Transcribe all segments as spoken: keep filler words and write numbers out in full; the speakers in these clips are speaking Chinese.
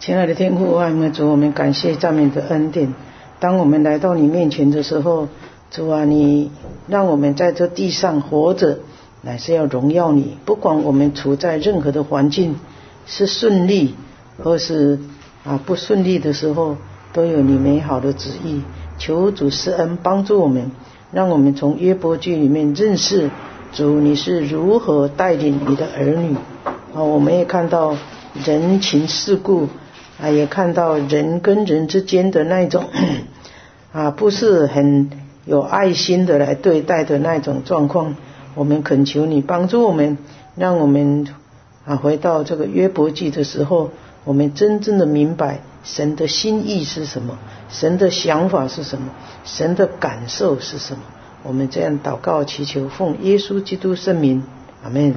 亲爱的天父，爱慕主，我们感谢赞美的恩典。当我们来到你面前的时候，主啊，你让我们在这地上活着，乃是要荣耀你。不管我们处在任何的环境，是顺利或是啊不顺利的时候，都有你美好的旨意。求主施恩帮助我们，让我们从约伯记里面认识主你是如何带领你的儿女啊。我们也看到人情世故啊，也看到人跟人之间的那种啊不是很有爱心的来对待的那种状况。我们恳求你帮助我们，让我们啊回到这个约伯记的时候，我们真正的明白神的心意是什么，神的想法是什么，神的感受是什么。我们这样祷告祈求，奉耶稣基督圣名，阿们。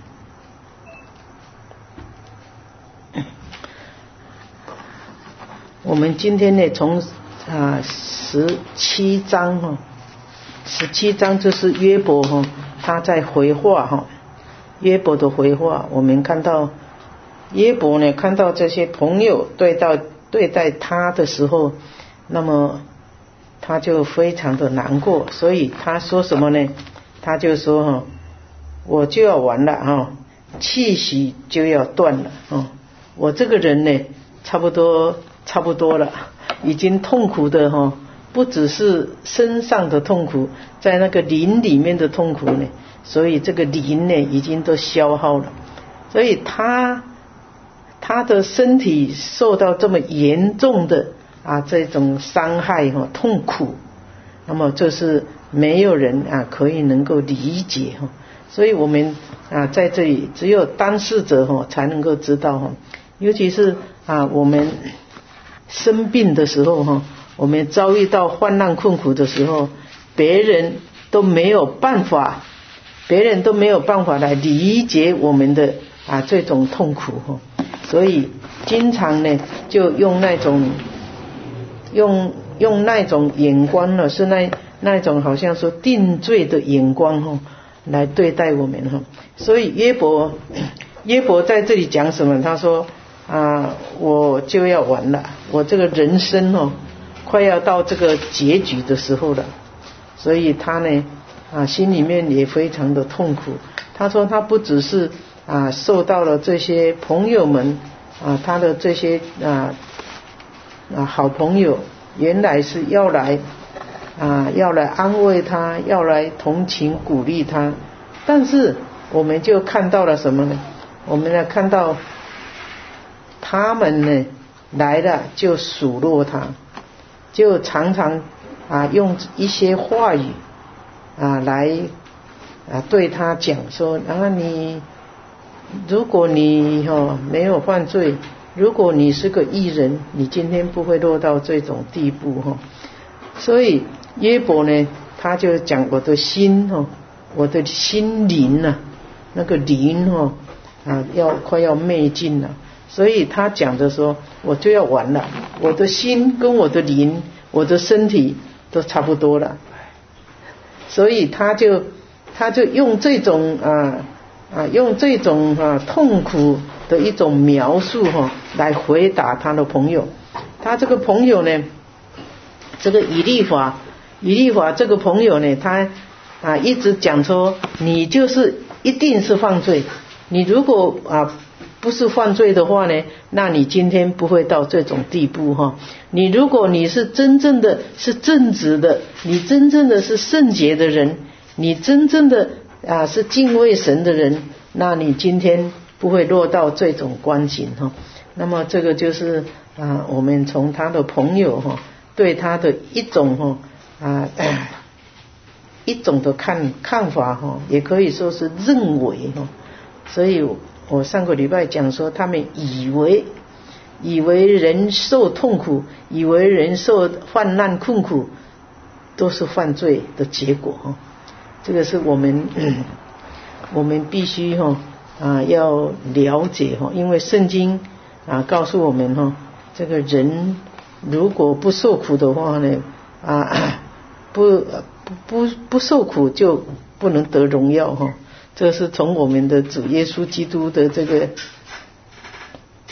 我们今天呢，从啊十七章哈，十七章就是约伯哈，他在回话哈，约伯的回话。我们看到约伯呢，看到这些朋友对待对待他的时候，那么他就非常的难过，所以他说什么呢？他就说哈，我就要完了哈，气息就要断了哈，我这个人呢，差不多。差不多了，已经痛苦的哈，不只是身上的痛苦，在那个灵里面的痛苦呢，所以这个灵呢已经都消耗了，所以他他的身体受到这么严重的啊这种伤害哈痛苦，那么这是没有人啊可以能够理解哈，所以我们啊在这里只有当事者哈才能够知道哈，尤其是啊我们生病的时候哈，我们遭遇到患难困苦的时候，别人都没有办法，别人都没有办法来理解我们的啊这种痛苦哈，所以经常呢就用那种用用那种眼光呢，是那那种好像说定罪的眼光哈来对待我们哈。所以约伯约伯在这里讲什么？他说啊，我就要完了，我这个人生哦，快要到这个结局的时候了，所以他呢啊心里面也非常的痛苦。他说他不只是啊受到了这些朋友们啊他的这些啊啊好朋友，原来是要来啊要来安慰他，要来同情鼓励他，但是我们就看到了什么呢？我们呢看到他们呢来了就数落他，就常常啊用一些话语啊来啊对他讲说，啊你如果你哦没有犯罪，如果你是个义人，你今天不会落到这种地步哈。所以约伯呢他就讲，我的心哦，我的心灵啊，那个灵哦啊要快要灭尽了。所以他讲的说，我就要完了，我的心跟我的灵，我的身体都差不多了。所以他就他就用这种啊啊用这种啊痛苦的一种描述哈、啊，来回答他的朋友。他这个朋友呢，这个以利法以利法这个朋友呢，他啊一直讲说，你就是一定是犯罪，你如果啊不是犯罪的话呢，那你今天不会到这种地步哈。你如果你是真正的是正直的，你真正的是圣洁的人，你真正的啊是敬畏神的人，那你今天不会落到这种光景哈。那么这个就是啊我们从他的朋友哈对他的一种哈啊一种的看看法哈，也可以说是认为哈。所以我上个礼拜讲说，他们以为以为人受痛苦，以为人受患难困苦都是犯罪的结果哈。这个是我们、嗯、我们必须哈啊要了解哈，因为圣经啊告诉我们哈，这个人如果不受苦的话呢啊不不不受苦就不能得荣耀哈。这是从我们的主耶稣基督的这个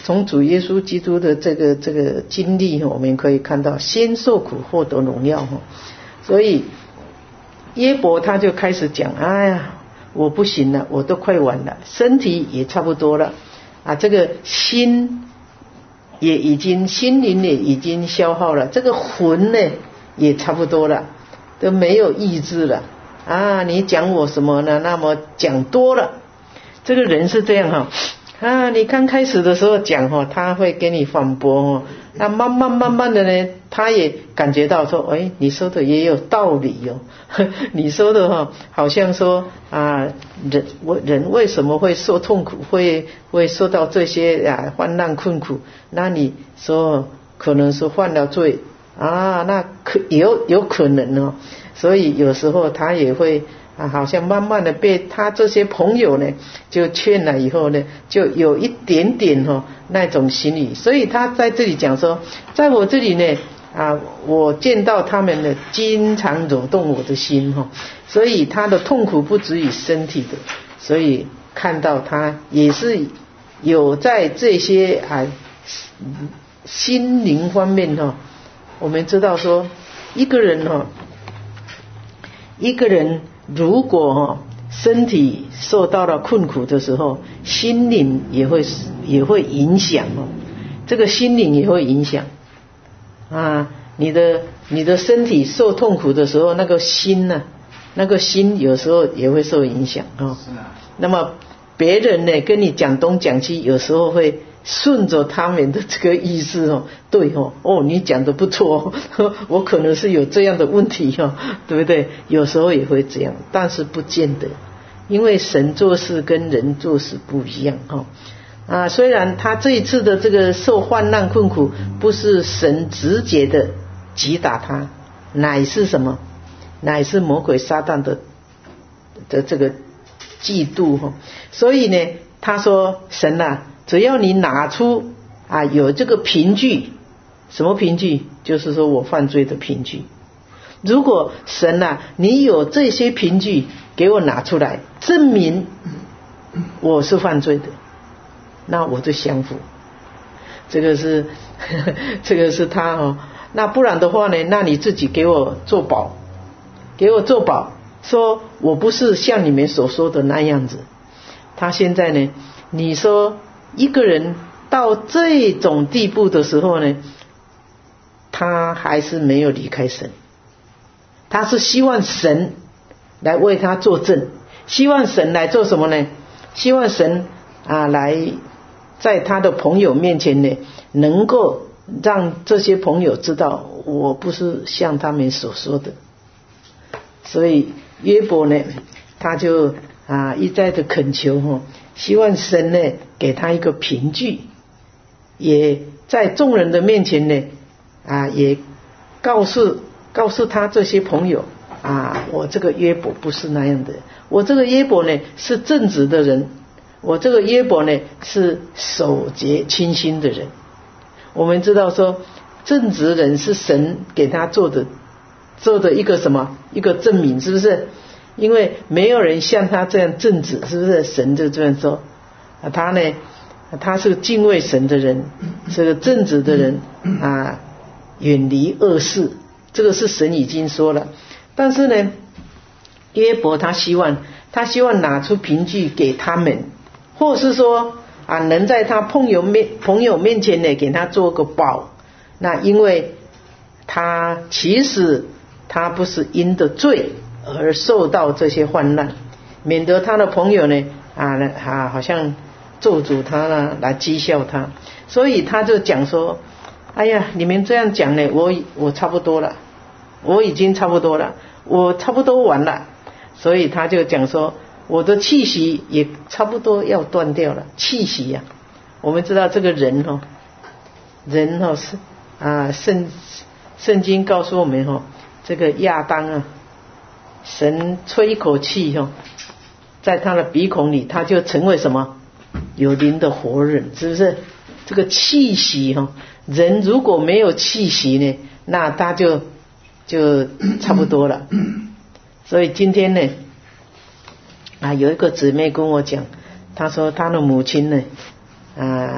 从主耶稣基督的这个这个经历，我们可以看到先受苦获得荣耀。所以约伯他就开始讲，哎呀，我不行了，我都快完了，身体也差不多了啊，这个心也已经心灵也已经消耗了，这个魂呢也差不多了，都没有意志了啊！你讲我什么呢？那么讲多了，这个人是这样哈啊！你刚开始的时候讲哈，他会给你反驳哦，那慢慢慢慢的呢，他也感觉到说，哎，你说的也有道理哦，你说的哈，好像说啊，人我人为什么会受痛苦，会会受到这些啊患难困苦？那你说可能是犯了罪啊，那可有有可能哦，所以有时候他也会啊，好像慢慢的被他这些朋友呢就劝了以后呢，就有一点点哈、哦、那种心理，所以他在这里讲说，在我这里呢啊，我见到他们呢经常揉动我的心哈、哦，所以他的痛苦不止于身体的，所以看到他也是有在这些啊心灵方面哈、哦，我们知道说一个人哈、哦，一个人如果哈身体受到了困苦的时候，心灵也会也会影响哦，这个心灵也会影响啊，你的你的身体受痛苦的时候，那个心呢、啊，那个心有时候也会受影响啊、哦。那么别人呢跟你讲东讲西，有时候会顺着他们的这个意思哦，对哦，哦你讲的不错哦，我可能是有这样的问题哦，对不对？有时候也会这样，但是不见得，因为神做事跟人做事不一样哦。啊，虽然他这一次的这个受患难困苦不是神直接的击打他，乃是什么？乃是魔鬼撒旦的的这个嫉妒哈。所以呢，他说神啊，只要你拿出啊有这个凭据，什么凭据？就是说我犯罪的凭据。如果神啊，你有这些凭据给我拿出来，证明我是犯罪的，那我就降服。这个是呵呵这个是他哦。那不然的话呢，那你自己给我做保，给我做保，说我不是像你们所说的那样子。他现在呢，你说一个人到这种地步的时候呢，他还是没有离开神，他是希望神来为他作证，希望神来做什么呢？希望神啊来在他的朋友面前呢，能够让这些朋友知道我不是像他们所说的。所以约伯呢，他就啊一再的恳求哈，希望神呢给他一个凭据，也在众人的面前呢啊也告诉告诉他这些朋友啊，我这个约伯不是那样的，我这个约伯呢是正直的人，我这个约伯呢是守节清心的人。我们知道说正直人是神给他做的做的一个什么一个证明，是不是？因为没有人像他这样正直，是不是？神就这样说啊，他呢他是敬畏神的人，是个正直的人啊，远离恶事，这个是神已经说了。但是呢约伯他希望他希望拿出凭据给他们，或是说啊能在他朋友面朋友面前呢给他做个保。那因为他其实他不是因的罪而受到这些患难，免得他的朋友呢啊啊好像咒诅他啦，来讥笑他。所以他就讲说，哎呀你们这样讲呢，我我差不多了，我已经差不多了，我差不多完了。所以他就讲说，我的气息也差不多要断掉了。气息呀、啊，我们知道这个人哦，人哦是啊圣圣经告诉我们哦，这个亚当啊，神吹一口气哦，在他的鼻孔里，他就成为什么？有灵的活人，是不是？这个气息哈、哦，人如果没有气息呢，那他就就差不多了。所以今天呢，啊，有一个姊妹跟我讲，她说她的母亲呢，啊，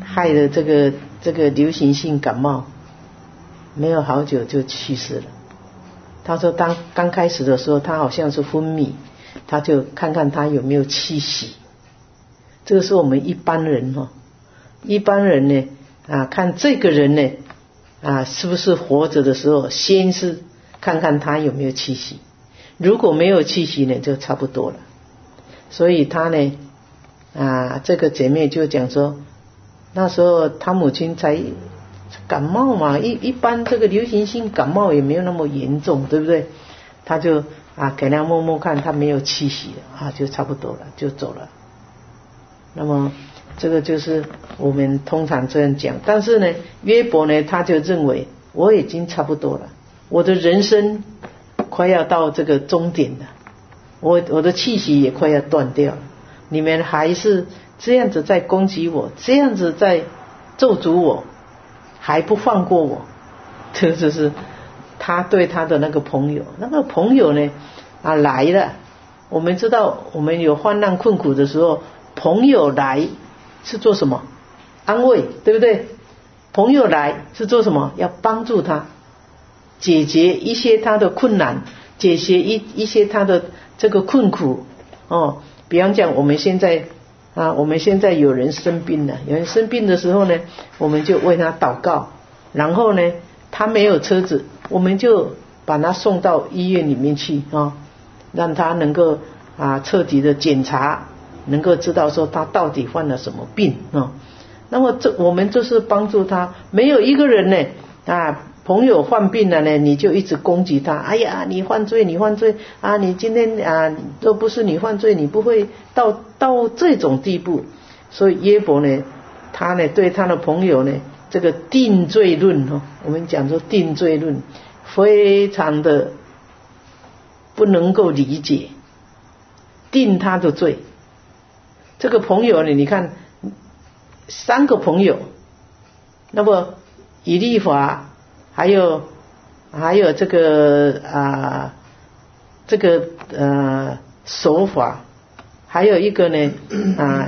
害了这个这个流行性感冒，没有好久就去世了。他说当刚开始的时候他好像是昏迷，他就看看他有没有气息。这个是我们一般人哦，一般人呢啊，看这个人呢啊是不是活着的时候，先是看看他有没有气息，如果没有气息呢就差不多了。所以他呢啊这个姐妹就讲说，那时候他母亲才感冒嘛，一一般这个流行性感冒也没有那么严重，对不对？他就啊给他摸摸看，他没有气息了啊，就差不多了，就走了。那么这个就是我们通常这样讲，但是呢约伯呢他就认为我已经差不多了，我的人生快要到这个终点了，我我的气息也快要断掉了，你们还是这样子在攻击我，这样子在咒诅我，还不放过我。这就是他对他的那个朋友，那个朋友呢啊来了，我们知道我们有患难困苦的时候，朋友来是做什么？安慰，对不对？朋友来是做什么？要帮助他解决一些他的困难，解决一一些他的这个困苦哦。比方讲我们现在啊，我们现在有人生病了，有人生病的时候呢，我们就为他祷告，然后呢他没有车子，我们就把他送到医院里面去啊、哦，让他能够啊彻底的检查，能够知道说他到底患了什么病啊、哦。那么这我们就是帮助他，没有一个人呢啊朋友患病了呢，你就一直攻击他，哎呀你犯罪你犯罪啊，你今天啊都不是你犯罪，你不会到到这种地步。所以约伯呢他呢对他的朋友呢这个定罪论哦，我们讲说定罪论非常的不能够理解，定他的罪。这个朋友呢你看三个朋友，那么以利法还有还有这个啊这个呃手法，还有一个呢啊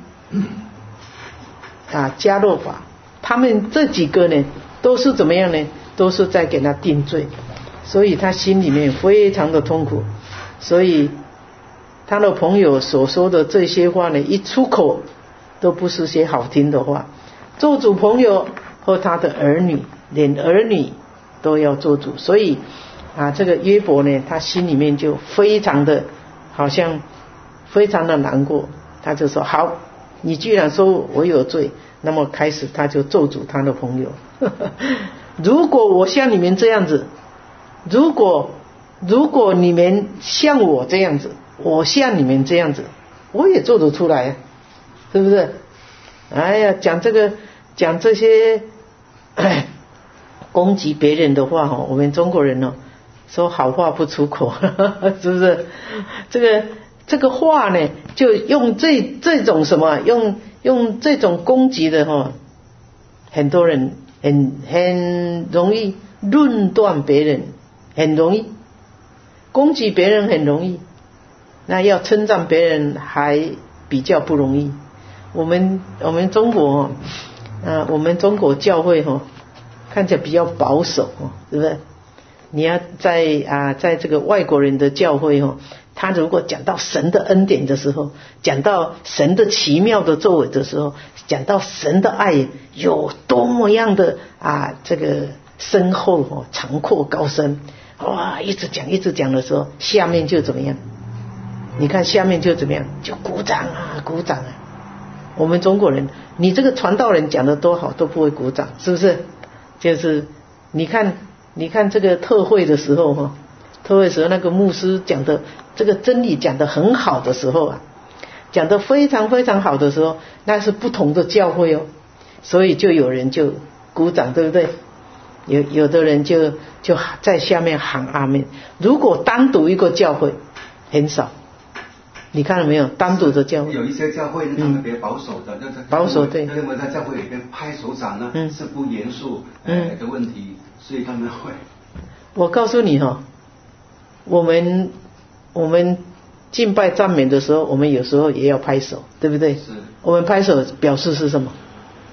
啊加洛法，他们这几个呢都是怎么样呢？都是在给他定罪，所以他心里面非常的痛苦。所以他的朋友所说的这些话呢，一出口都不是些好听的话。做主朋友和他的儿女，连儿女都要做主。所以啊，这个约伯呢，他心里面就非常的好像非常的难过。他就说：好，你既然说我有罪，那么开始他就咒诅他的朋友。如果我像你们这样子，如果如果你们像我这样子，我像你们这样子，我也做得出来，对不对？哎呀，讲这个讲这些攻击别人的话，我们中国人哦，说好话不出口，是不是？这个这个话呢，就用这这种什么，用用这种攻击的哈，很多人很很容易论断别人，很容易攻击别人，很容易。那要称赞别人还比较不容易。我们我们中国啊，我们中国教会哈，看起来比较保守，对不对？你要在啊，在这个外国人的教会哈，他如果讲到神的恩典的时候，讲到神的奇妙的作为的时候，讲到神的爱有多么样的啊，这个深厚哦，长阔高深，哇，一直讲一直讲的时候，下面就怎么样？你看下面就怎么样？就鼓掌啊，鼓掌啊。我们中国人，你这个传道人讲的多好，都不会鼓掌，是不是？就是你看，你看这个特会的时候哈，特会的时候那个牧师讲的这个真理讲的很好的时候啊，讲的非常非常好的时候，那是不同的教会哦，所以就有人就鼓掌，对不对？有有的人就就在下面喊阿们。如果单独一个教会，很少。你看了没有？单独的教会有一些教会他们比较保守的，嗯、 保守对， 认为在教会里面拍手掌呢、嗯、是不严肃、 嗯、 呃的问题，所以他们会。 我告诉你哈、哦，我们我们敬拜赞美的时候，我们有时候也要拍手，对不对？ 是。 我们拍手表示是什么？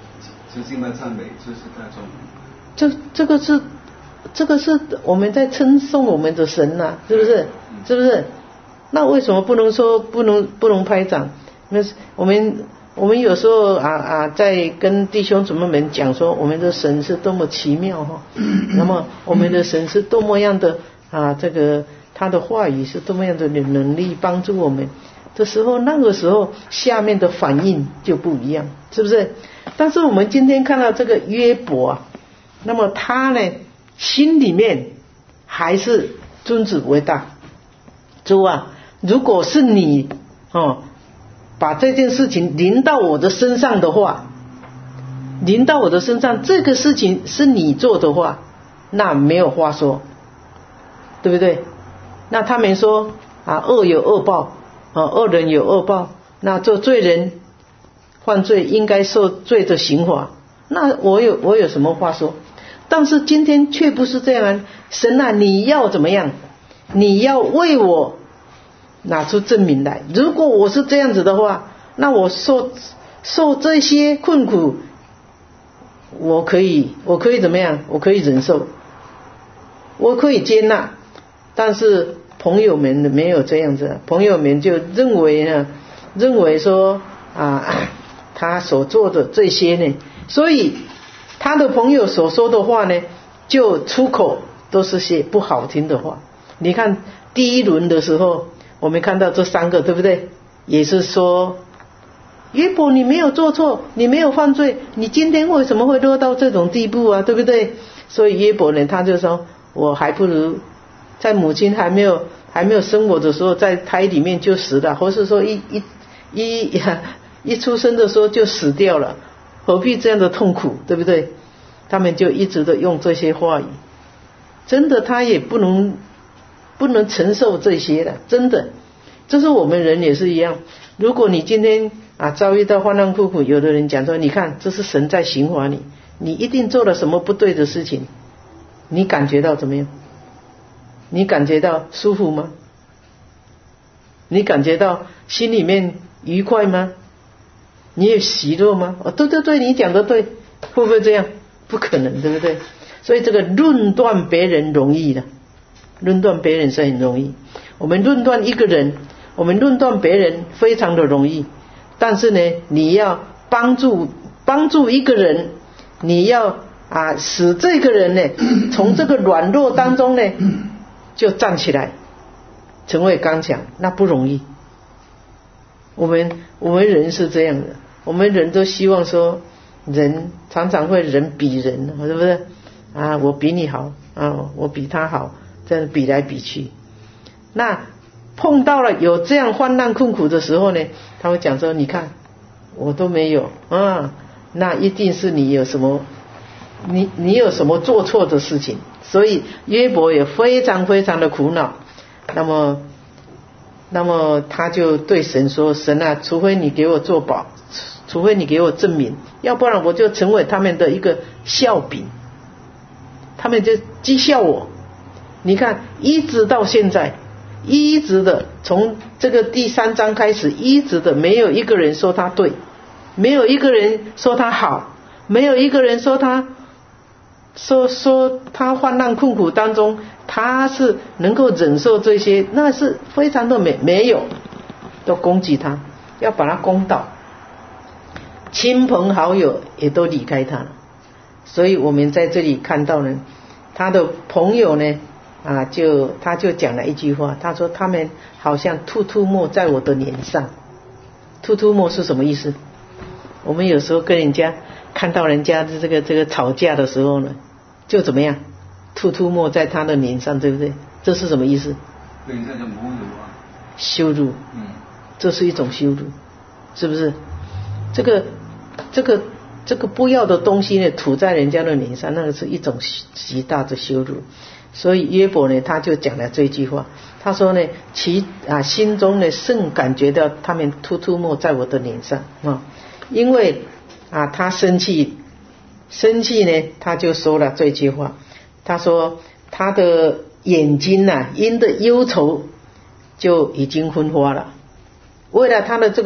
是敬拜赞美，这是大众。 这这个是这个是我们在称颂我们的神呐、啊，是不是？是不是？那为什么不能说不能不能拍掌？那是我们我们有时候啊啊在跟弟兄姊妹们讲说，我们的神是多么奇妙哈、哦，那么我们的神是多么样的啊，这个他的话语是多么样的能力帮助我们的时候，那个时候下面的反应就不一样，是不是？但是我们今天看到这个约伯啊，那么他呢心里面还是尊主为大。主啊，如果是你哦，把这件事情临到我的身上的话，临到我的身上，这个事情是你做的话，那没有话说，对不对？那他们说啊，恶有恶报啊，恶人有恶报，那做罪人犯罪应该受罪的刑罚，那我有我有什么话说？但是今天却不是这样啊，神啊，你要怎么样？你要为我拿出证明来。如果我是这样子的话，那我受受这些困苦，我可以我可以怎么样？我可以忍受，我可以接纳。但是朋友们没有这样子，朋友们就认为呢，认为说啊，他所做的这些呢，所以他的朋友所说的话呢，就出口都是些不好听的话。你看第一轮的时候，我们看到这三个，对不对？也是说约伯你没有做错，你没有犯罪，你今天为什么会落到这种地步啊，对不对？所以约伯呢，他就说我还不如在母亲还没有还没有生我的时候，在胎里面就死了，或是说一一一一出生的时候就死掉了，何必这样的痛苦，对不对？他们就一直的用这些话语，真的他也不能不能承受这些的，真的。这是我们人也是一样，如果你今天啊遭遇到患难困苦，有的人讲说，你看这是神在刑罚你，你一定做了什么不对的事情，你感觉到怎么样？你感觉到舒服吗？你感觉到心里面愉快吗？你有喜乐吗？哦，对对对，你讲的对，会不会这样？不可能，对不对？所以这个论断别人容易的，论断别人是很容易。我们论断一个人，我们论断别人非常的容易，但是呢，你要帮助帮助一个人，你要啊使这个人呢从这个软弱当中呢就站起来，成为刚强，那不容易。我们我们人是这样的，我们人都希望说，人常常会人比人，是不是啊？我比你好啊，我比他好，这样比来比去。那碰到了有这样患难困苦的时候呢，他会讲说，你看我都没有啊，那一定是你有什么你你有什么做错的事情。所以约伯也非常非常的苦恼，那么那么他就对神说，神啊，除非你给我做保，除非你给我证明，要不然我就成为他们的一个笑柄，他们就讥笑我。你看一直到现在，一直的从这个第三章开始，一直的没有一个人说他对，没有一个人说他好，没有一个人说他说说他患难困苦当中他是能够忍受这些，那是非常的没没有，都攻击他，要把他攻倒，亲朋好友也都离开他了。所以我们在这里看到呢，他的朋友呢啊，就他就讲了一句话，他说他们好像吐吐沫在我的脸上。吐吐沫是什么意思？我们有时候跟人家看到人家的这个这个吵架的时候呢，就怎么样吐吐沫在他的脸上，对不对？这是什么意思？ 对，这叫侮辱啊， 羞辱。 嗯， 这是一种羞辱，是不是？这个这个这个不要的东西呢，吐在人家的脸上，那个是一种极大的羞辱。所以约伯呢，他就讲了这句话，他说呢，其啊心中呢甚感觉到他们吐吐沫在我的脸上啊，因为啊他生气，生气呢，他就说了这句话，他说他的眼睛呐、啊，因的忧愁就已经昏花了。为了他的这个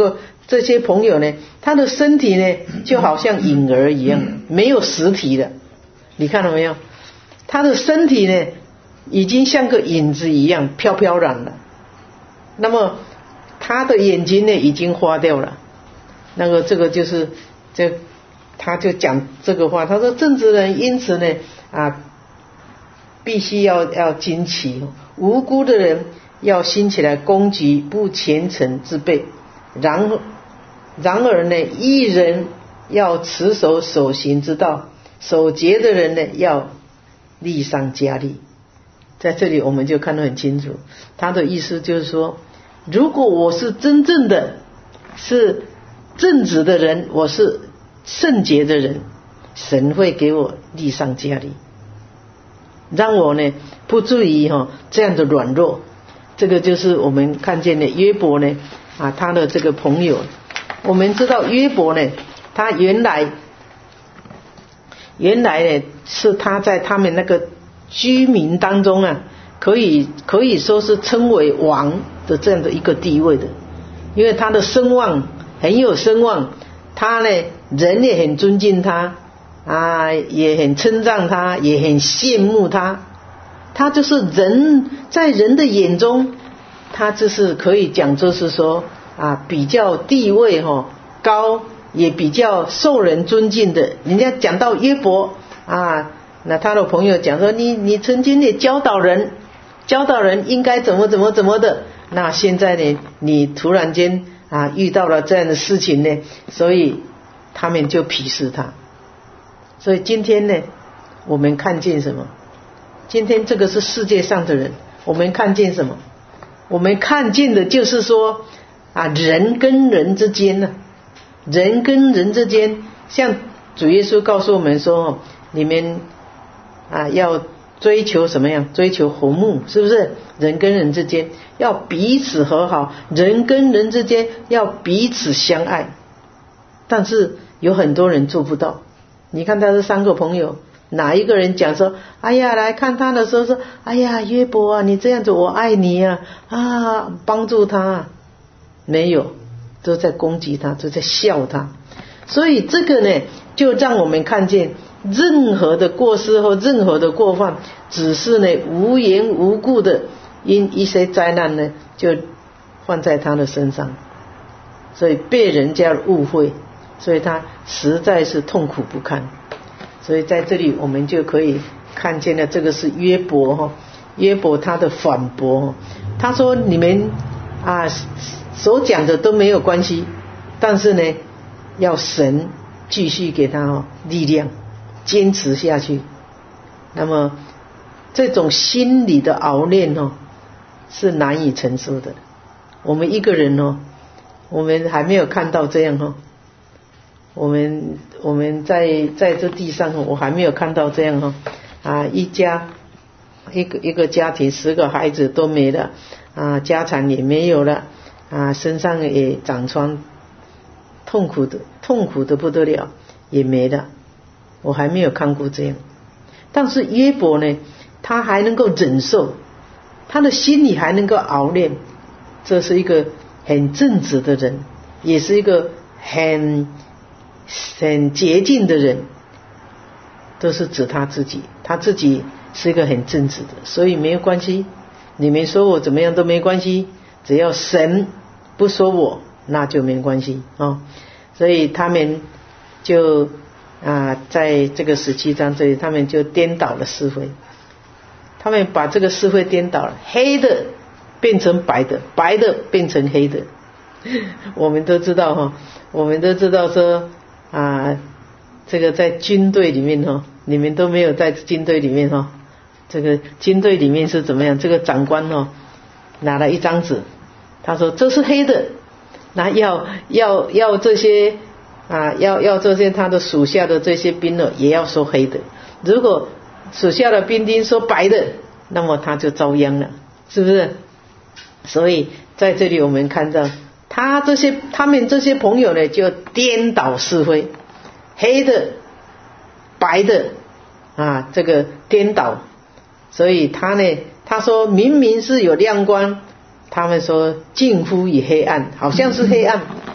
这些朋友呢，他的身体呢就好像影儿一样，没有实体的。你看到没有？他的身体呢已经像个影子一样飘飘然了。那么他的眼睛呢已经花掉了。那个这个就是这他就讲这个话，他说正直人因此呢啊必须要要惊奇，无辜的人要兴起来攻击不虔诚之辈，然后然而呢义人要持守守行之道，守节的人呢要力上加力。在这里我们就看得很清楚，他的意思就是说，如果我是真正的是正直的人，我是圣洁的人，神会给我力上加力，让我呢不至于哈、哦、这样的软弱。这个就是我们看见的约伯呢啊，他的这个朋友。我们知道约伯呢，他原来原来呢是他在他们那个居民当中啊，可以可以说是称为王的这样的一个地位的，因为他的声望很有声望，他呢人也很尊敬他啊，也很称赞他，也很羡慕他。他就是人在人的眼中，他就是可以讲就是说啊，比较地位哈高，也比较受人尊敬的。人家讲到约伯啊，那他的朋友讲说，你你曾经也教导人，教导人应该怎么怎么怎么的。那现在呢，你突然间啊遇到了这样的事情呢，所以他们就鄙视他。所以今天呢，我们看见什么？今天这个是世界上的人，我们看见什么？我们看见的就是说啊，人跟人之间呢、啊，人跟人之间，像主耶稣告诉我们说，你们啊要追求什么样？追求和睦，是不是？人跟人之间要彼此和好，人跟人之间要彼此相爱。但是有很多人做不到。你看他这三个朋友，哪一个人讲说，哎呀，来看他的时候说，哎呀，约伯啊，你这样子我爱你啊，啊，帮助他啊，没有，都在攻击他，都在笑他。所以这个呢，就让我们看见任何的过失或任何的过犯，只是呢无缘无故的因一些灾难呢就放在他的身上，所以被人家误会，所以他实在是痛苦不堪。所以在这里我们就可以看见了，这个是约伯哈，约伯他的反驳，他说你们啊所讲的都没有关系，但是呢要神继续给他哦力量，坚持下去。那么这种心理的熬炼哦是难以承受的。我们一个人哦，我们还没有看到这样哦。我们我们在在这地上，我还没有看到这样哈啊，一家一个一个家庭十个孩子都没了啊，家产也没有了啊，身上也长疮，痛苦的痛苦的不得了，也没了。我还没有看过这样。但是约伯呢，他还能够忍受，他的心里还能够熬炼，这是一个很正直的人，也是一个很很洁净的人，都是指他自己，他自己是一个很正直的，所以没有关系，你们说我怎么样都没关系，只要神不说我，那就没关系啊、哦。所以他们就啊，在这个十七章这里，他们就颠倒了是非，他们把这个是非颠倒了，黑的变成白的，白的变成黑的。我们都知道哈，我们都知道说啊，这个在军队里面哈，你们都没有在军队里面哈，这个军队里面是怎么样？这个长官哦，拿了一张纸，他说这是黑的，那要要要这些啊，要要这些他的属下的这些兵呢，也要说黑的。如果属下的兵丁说白的，那么他就遭殃了，是不是？所以在这里我们看到，他这些他们这些朋友呢，就颠倒是非，黑的白的啊，这个颠倒。所以他呢，他说明明是有亮光，他们说近乎于黑暗，好像是黑暗，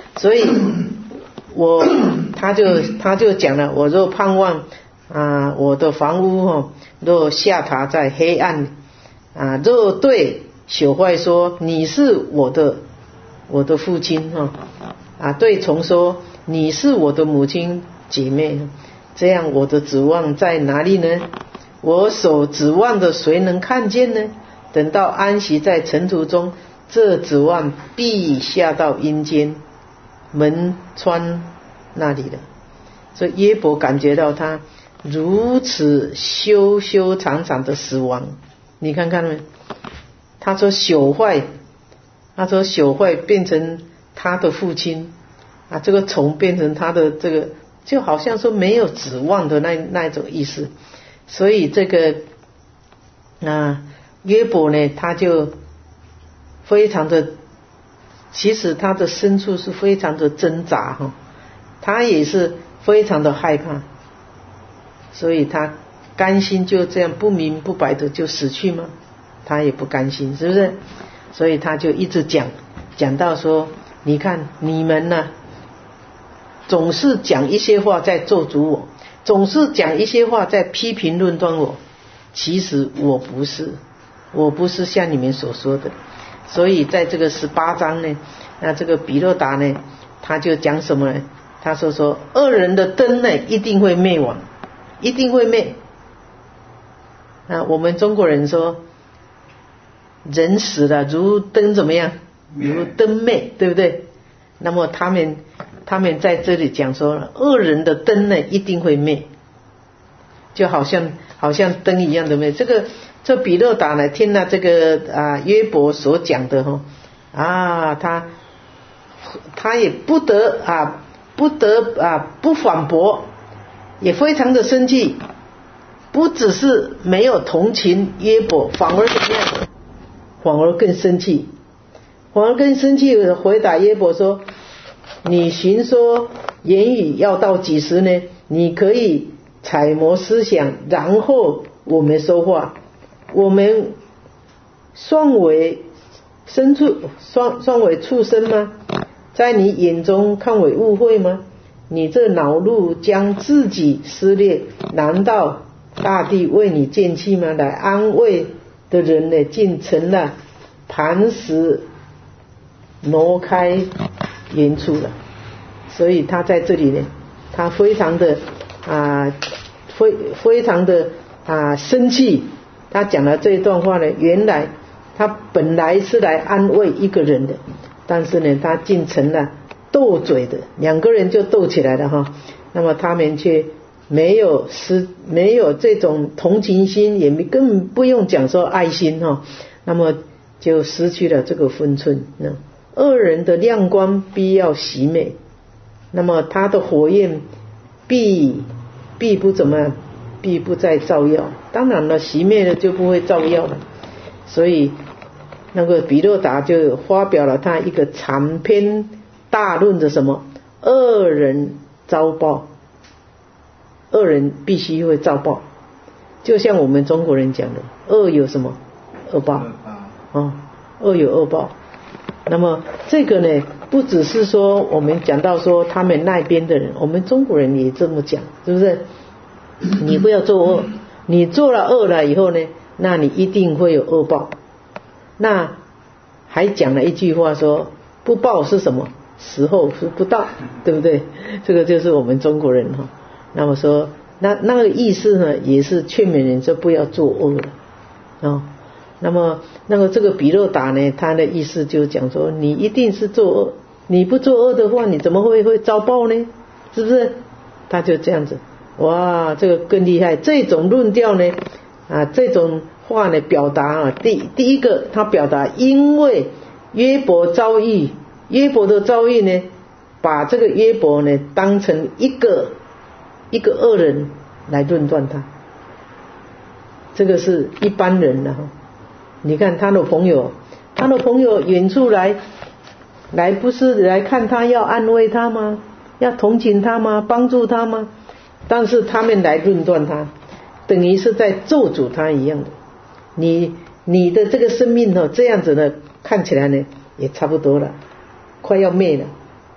所以我他就他就讲了，我若盼望啊，我的房屋哦，若下榻在黑暗啊，若对朽坏说你是我的我的父亲哈啊，对虫说你是我的母亲姐妹，这样我的指望在哪里呢？我所指望的谁能看见呢？等到安息在尘土中，这指望必下到阴间门窗那里了。所以约伯感觉到他如此修修长长的死亡，你看看没？他说朽坏，他说朽坏变成他的父亲啊，这个虫变成他的这个，就好像说没有指望的那那种意思。所以这个啊约伯呢，他就非常的，其实他的深处是非常的挣扎哈，他也是非常的害怕，所以他甘心就这样不明不白的就死去吗？他也不甘心，是不是？所以他就一直讲讲到说，你看你们呢、啊，总是讲一些话在咒诅我，总是讲一些话在批评论断我，其实我不是，我不是像你们所说的。所以在这个十八章呢，那这个比勒达呢，他就讲什么呢？他说说恶人的灯呢一定会灭亡，一定会灭。那我们中国人说人死了如灯怎么样？如灯灭，对不对？那么他们他们在这里讲说恶人的灯呢一定会灭，就好像好像灯一样的灭。这个这比勒达呢听了这个啊约伯所讲的哈啊，他他也不得啊不得啊不反驳，也非常的生气，不只是没有同情约伯，反而怎么样？反而更生气，反而更生气的回答约伯说：你寻说言语要到几时呢？你可以揣摩思想，然后我们说话。我们算为牲畜，算算为畜生吗？在你眼中看为误会吗？你这恼怒将自己撕裂，难道大地为你见弃吗？来安慰的人呢，竟成了磐石挪开原处了。所以他在这里呢，他非常的啊，非非常的啊生气。他讲了这一段话呢，原来他本来是来安慰一个人的，但是呢，他竟成了斗嘴的，两个人就斗起来了哈。那么他们却没有失，没有这种同情心，也根本不用讲说爱心哈。那么就失去了这个分寸。那恶人的亮光必要熄灭，那么他的火焰必必不怎么必不再照耀。当然了，熄灭了就不会照耀了。所以那个比勒达就发表了他一个长篇大论的什么恶人遭报，恶人必须会遭报。就像我们中国人讲的，恶有什么恶报哦，恶有恶报。那么这个呢，不只是说我们讲到说他们那边的人，我们中国人也这么讲，是不是？你不要做恶，你做了恶了以后呢，那你一定会有恶报。那还讲了一句话说，不报是什么？时候是不到，对不对？这个就是我们中国人哈。那么说，那那个意思呢，也是劝勉人说不要做恶了哦。那么那个这个比勒达呢，他的意思就讲说，你一定是做恶，你不做恶的话，你怎么会会遭报呢？是不是？他就这样子。哇，这个更厉害！这种论调呢，啊，这种话呢，表达啊，第第一个，他表达因为约伯遭遇，约伯的遭遇呢，把这个约伯呢当成一个一个恶人来论断他，这个是一般人的哈。你看他的朋友，他的朋友远处来，来不是来看他，要安慰他吗？要同情他吗？帮助他吗？但是他们来论断他，等于是在咒诅他一样的。你你的这个生命哦，这样子呢，看起来呢也差不多了，快要灭了。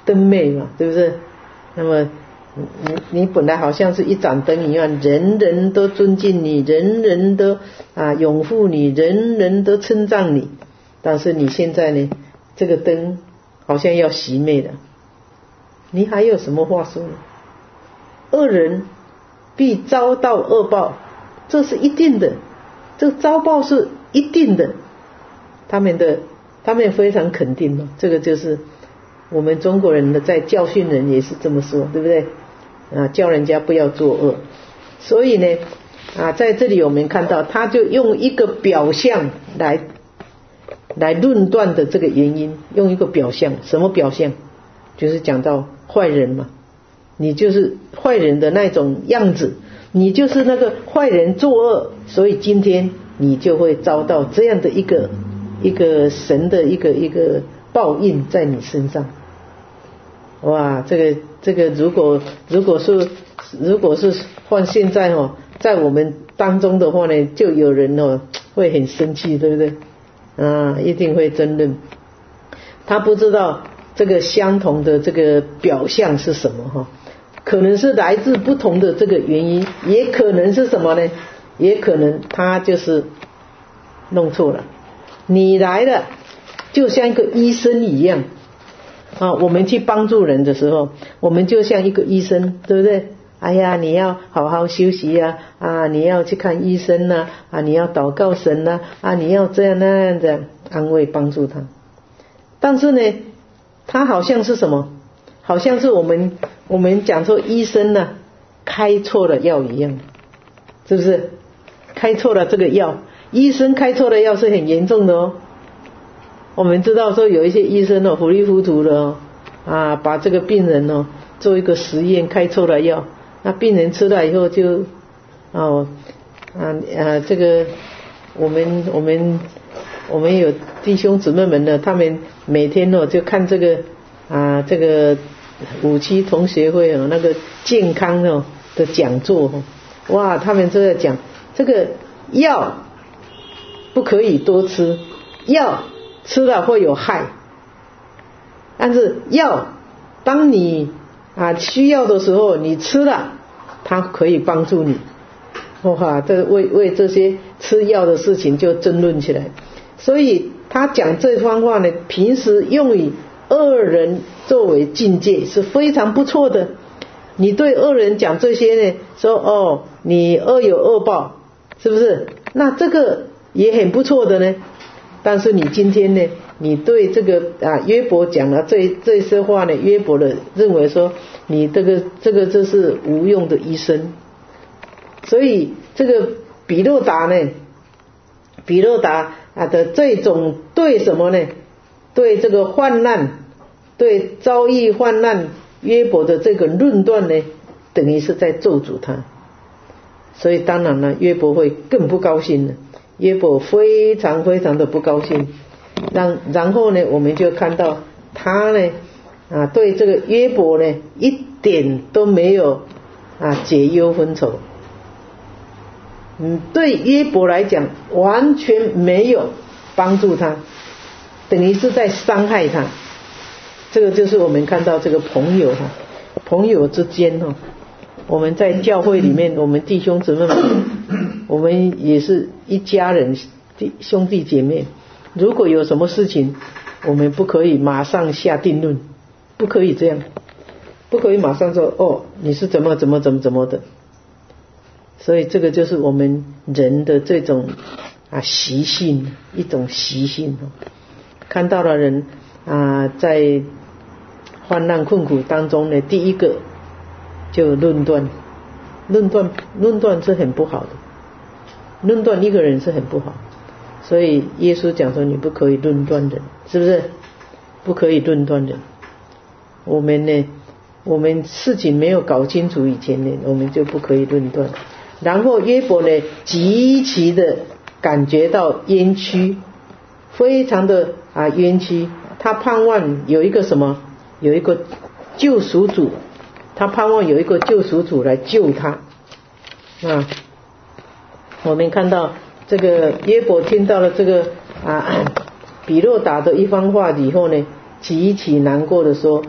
灯妹嘛，对不对？那么你你本来好像是一盏灯一样，人人都尊敬你，人人都啊拥护你，人人都称赞你，但是你现在呢，这个灯好像要熄灭了，你还有什么话说呢？恶人必遭到恶报，这是一定的，这遭报是一定的。他们的他们非常肯定哦，这个就是我们中国人的在教训人也是这么说，对不对？啊，叫人家不要作恶。所以呢，啊，在这里我们看到，他就用一个表象来来论断的这个原因，用一个表象，什么表象？就是讲到坏人嘛，你就是坏人的那种样子，你就是那个坏人作恶，所以今天你就会遭到这样的一个一个神的一个一个报应在你身上。哇，这个这个如果如果是如果是换现在哦，在我们当中的话呢，就有人哦会很生气，对不对？啊，一定会争论。他不知道这个相同的这个表象是什么哈，可能是来自不同的这个原因，也可能是什么呢？也可能他就是弄错了。你来了，就像一个医生一样啊，我们去帮助人的时候，我们就像一个医生，对不对？哎呀，你要好好休息啊，啊，你要去看医生呐、啊，啊，你要祷告神呐、啊，啊，你要这样那样的安慰帮助他。但是呢，他好像是什么？好像是我们我们讲说医生呢、啊、开错了药一样，是不是？开错了这个药，医生开错了药是很严重的哦。我们知道说有一些医生哦糊里糊涂的哦啊，把这个病人哦做一个实验开错了药，那病人吃了以后就哦啊啊这个我们我们我们有弟兄姊妹们呢，他们每天哦就看这个啊这个五期同学会哦那个健康哦的讲座哦，哇，他们都在讲这个药不可以多吃，药吃了会有害，但是药当你啊需要的时候你吃了，它可以帮助你。哇，这为为这些吃药的事情就争论起来。所以他讲这番话呢，平时用以恶人作为境界是非常不错的。你对恶人讲这些呢，说哦你恶有恶报，是不是？那这个也很不错的呢。但是你今天呢，你对这个啊约伯讲了这这些话呢，约伯的认为说你这个这个这是无用的医生。所以这个比勒达呢，比勒达啊的这种对什么呢？对这个患难，对遭遇患难约伯的这个论断呢，等于是在咒诅他。所以当然了，约伯会更不高兴了。约伯非常非常的不高兴。然然后呢，我们就看到他呢啊对这个约伯呢一点都没有啊解忧分愁。嗯，对约伯来讲完全没有帮助他，等于是在伤害他。这个就是我们看到这个朋友哈，朋友之间哈，我们在教会里面，我们弟兄姊妹们，我们也是一家人，兄弟姐妹。如果有什么事情，我们不可以马上下定论，不可以这样，不可以马上说哦你是怎么怎么怎么怎么的。所以这个就是我们人的这种啊习性，一种习性。看到了人啊在患难困苦当中呢，第一个就论断，论断论断是很不好的，论断一个人是很不好。所以耶稣讲说你不可以论断人，是不是？不可以论断人。我们呢，我们事情没有搞清楚以前呢，我们就不可以论断。然后约伯呢极其的感觉到冤屈，非常的啊冤屈。他盼望有一个什么，有一个救赎主，他盼望有一个救赎主来救他啊。我们看到这个约伯听到了这个啊比勒达的一番话以后呢，极其难过的说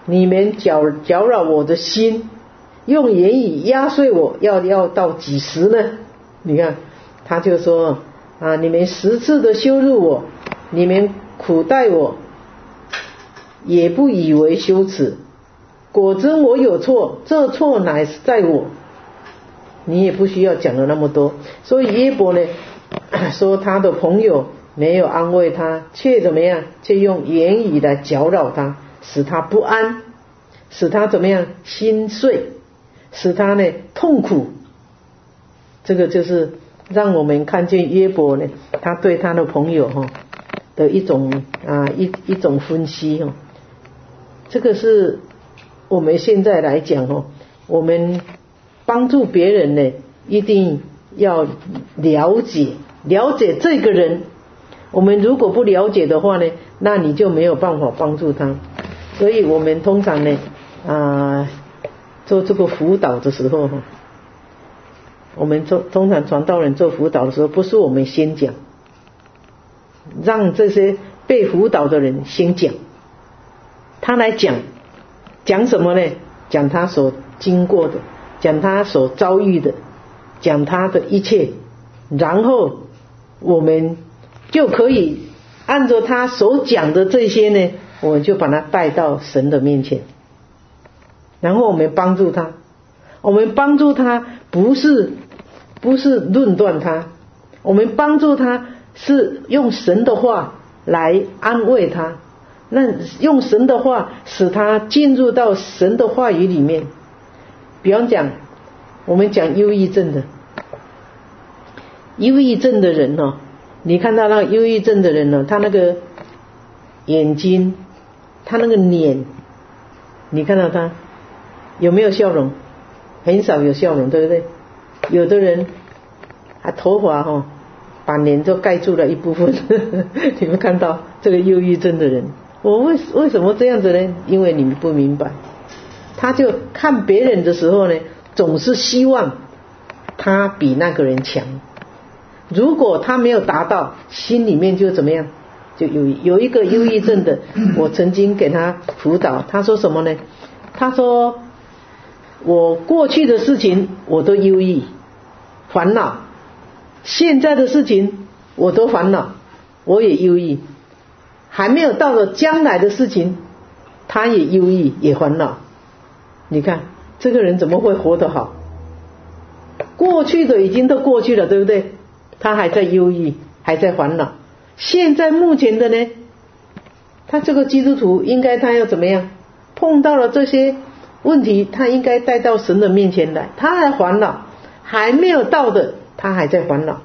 你们搅搅扰我的心，用言语压碎我，要要到几时呢？你看他就说啊，你们十次的羞辱我，你们苦待我，也不以为羞耻。果真我有错，这错乃是在我。你也不需要讲了那么多。所以约伯呢说他的朋友没有安慰他，却怎么样？却用言语来搅扰他，使他不安，使他怎么样？心碎，使他呢痛苦。这个就是让我们看见约伯呢，他对他的朋友哈的一种啊一一种分析哈。这个是我们现在来讲哦，我们帮助别人呢，一定要了解了解这个人。我们如果不了解的话呢，那你就没有办法帮助他。所以我们通常呢啊做这个辅导的时候哈，我们做通常传道人做辅导的时候，不是我们先讲，让这些被辅导的人先讲，他来讲讲什么呢？讲他所经过的，讲他所遭遇的，讲他的一切，然后我们就可以按照他所讲的这些呢，我们就把他带到神的面前，然后我们帮助他。我们帮助他不是不是论断他，我们帮助他是用神的话来安慰他，那用神的话使他进入到神的话语里面。比方讲，我们讲忧郁症的，忧郁症的人哦，你看到那个忧郁症的人呢，他那个眼睛，他那个脸，你看到他有没有笑容？很少有笑容，对不对？有的人他头发哦，把脸都盖住了一部分你们看到这个忧郁症的人，我为为什么这样子呢？因为你们不明白，他就看别人的时候呢，总是希望他比那个人强。如果他没有达到，心里面就怎么样？就有有一个忧郁症的，我曾经给他辅导，他说什么呢？他说我过去的事情我都忧郁烦恼，现在的事情我都烦恼，我也忧郁，还没有到了将来的事情他也忧郁也烦恼。你看这个人怎么会活得好？过去的已经都过去了，对不对？他还在忧郁还在烦恼。现在目前的呢，他这个基督徒应该他要怎么样？碰到了这些问题，他应该带到神的面前来，他还烦恼，还没有到的他还在烦恼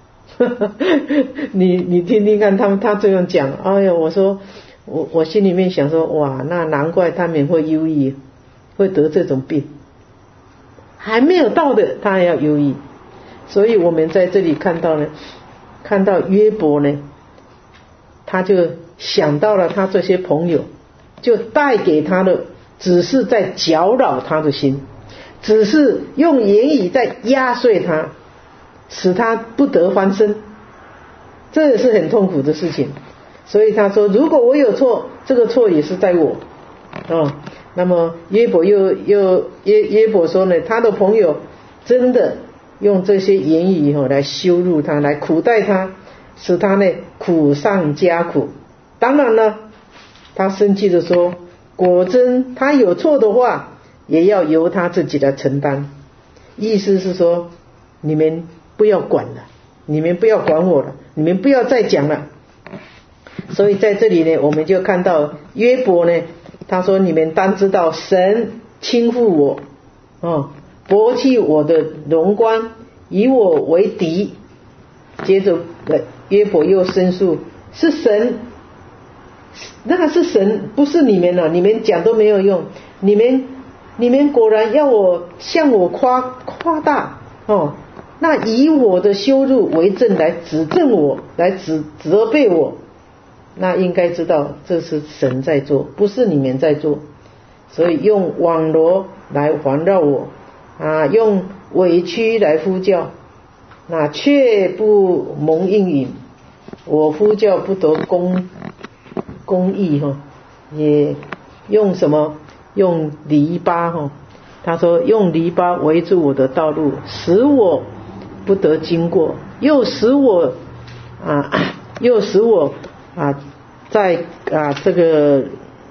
你你听听看他们他这样讲，哎呀，我说我我心里面想说，哇，那难怪他们会忧郁，会得这种病，还没有到的他还要忧郁。所以我们在这里看到呢，看到约伯呢，他就想到了他这些朋友，就带给他的只是在搅扰他的心，只是用言语在压碎他，使他不得翻身，这也是很痛苦的事情。所以他说，如果我有错，这个错也是在我哦。那么约伯又又约约伯说呢，他的朋友真的用这些言语来羞辱他，来苦待他，使他呢苦上加苦。当然了，他生气的说，果真他有错的话也要由他自己来承担。意思是说，你们不要管了，你们不要管我了，你们不要再讲了。所以在这里呢，我们就看到约伯呢，他说，你们当知道神轻负我哦，驳弃我的荣光，以我为敌。接着约伯又申诉，是神，那是神，不是你们了，你们讲都没有用，你们你们果然要我向我夸夸大哦，那以我的羞辱为证来指正我，来指责备我，那应该知道这是神在做，不是你们在做。所以用网罗来环绕我啊，用委屈来呼叫，那却不蒙应允。我呼叫不得公公义哈，也用什么？ 用篱笆哈，他说用篱笆围住我的道路，使我不得经过，又使我啊，又使我啊，在啊这个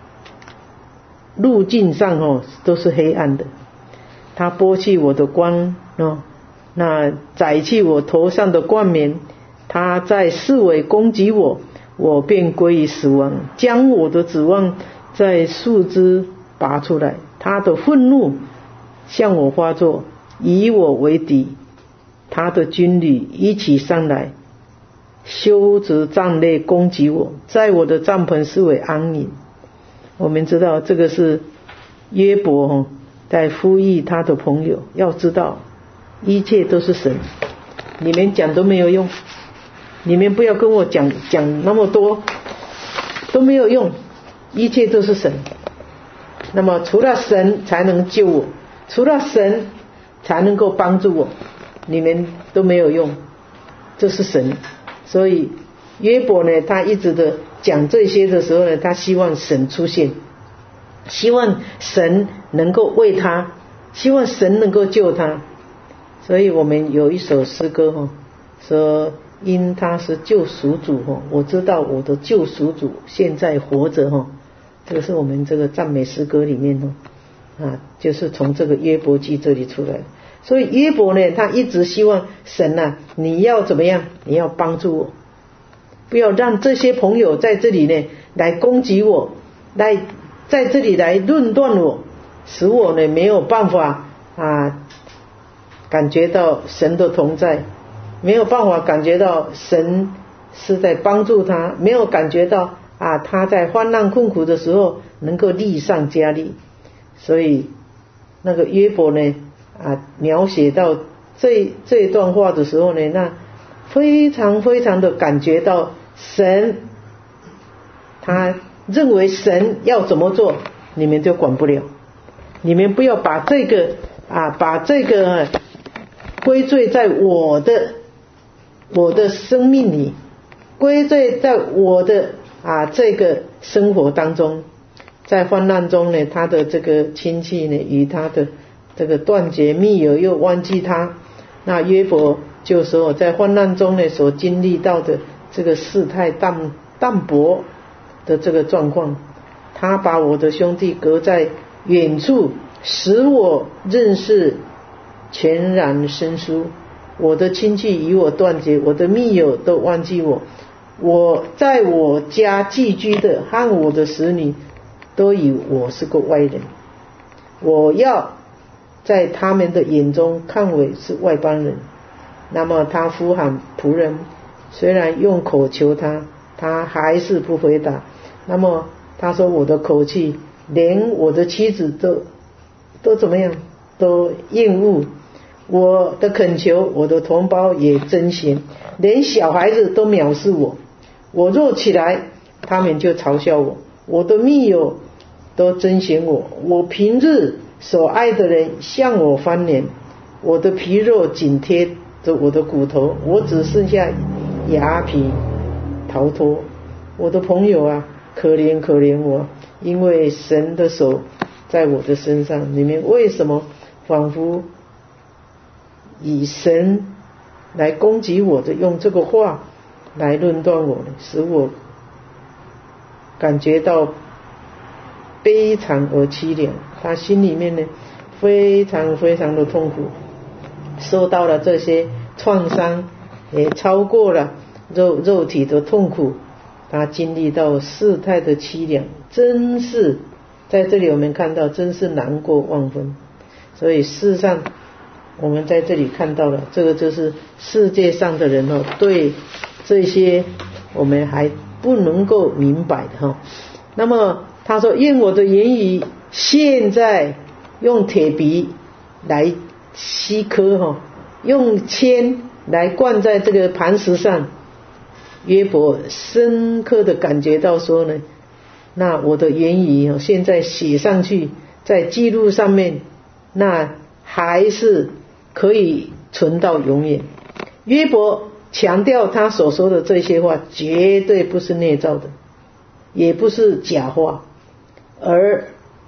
路径上哦都是黑暗的。他剥去我的光哦，那宰去我头上的冠冕，他在四围攻击我，我便归于死亡，将我的指望在树枝拔出来。他的愤怒向我发作，以我为敌，他的军旅一起上来，修直帐内攻击我，在我的帐篷四围安营。我们知道这个是约伯在呼吁他的朋友，要知道一切都是神，你们讲都没有用，你们不要跟我讲讲那么多，都没有用，一切都是神。那么除了神才能救我，除了神才能够帮助我，你们都没有用，这是神。所以约伯呢，他一直的讲这些的时候呢，他希望神出现，希望神能够为他，希望神能够救他。所以我们有一首诗歌哈，说因他是救赎主哈，我知道我的救赎主现在活着哈。这个是我们这个赞美诗歌里面哦，啊，就是从这个约伯记这里出来的。所以约伯呢，他一直希望神啊，你要怎么样？你要帮助我，不要让这些朋友在这里呢来攻击我，来在这里来论断我，使我呢没有办法啊感觉到神的同在，没有办法感觉到神是在帮助他，没有感觉到啊他在患难困苦的时候能够力上加力。所以那个约伯呢啊描写到这这一段话的时候呢，那非常非常的感觉到神，他认为神要怎么做你们就管不了，你们不要把这个啊把这个归罪在我的我的生命里，归罪在我的啊这个生活当中。在患难中呢，他的这个亲戚呢与他的这个断绝，密友又忘记他。那约伯就说在患难中呢所经历到的这个世态淡淡薄的这个状况，他把我的兄弟隔在远处，使我认识全然生疏。我的亲戚与我断绝，我的密友都忘记我。我在我家寄居的和我的使女都以我是个外人，我要在他们的眼中看为是外邦人。那么他呼喊仆人，虽然用口求他，他还是不回答。那么他说我的口气连我的妻子都都怎么样，都厌恶。我的恳求，我的同胞也憎嫌，连小孩子都藐视我。我若起来，他们就嘲笑我，我的密友都憎嫌我。我平日所爱的人向我翻脸，我的皮肉紧贴着我的骨头，我只剩下牙皮逃脱。我的朋友啊，可怜可怜我，因为神的手在我的身上。你们为什么仿佛以神来攻击我的，用这个话来论断我呢？使我感觉到悲惨而凄凉。他心里面呢非常非常的痛苦，受到了这些创伤，也超过了肉肉体的痛苦，他经历到世态的凄凉，真是在这里我们看到真是难过万分。所以事实上我们在这里看到了，这个就是世界上的人哦，对这些我们还不能够明白的哈。那么他说，愿我的言语现在用铁笔来吸刻哈，用铅来灌在这个磐石上。约伯深刻的感觉到说呢，那我的言语现在写上去，在记录上面，那还是可以存到永远。约伯强调他所说的这些话绝对不是捏造的，也不是假话，而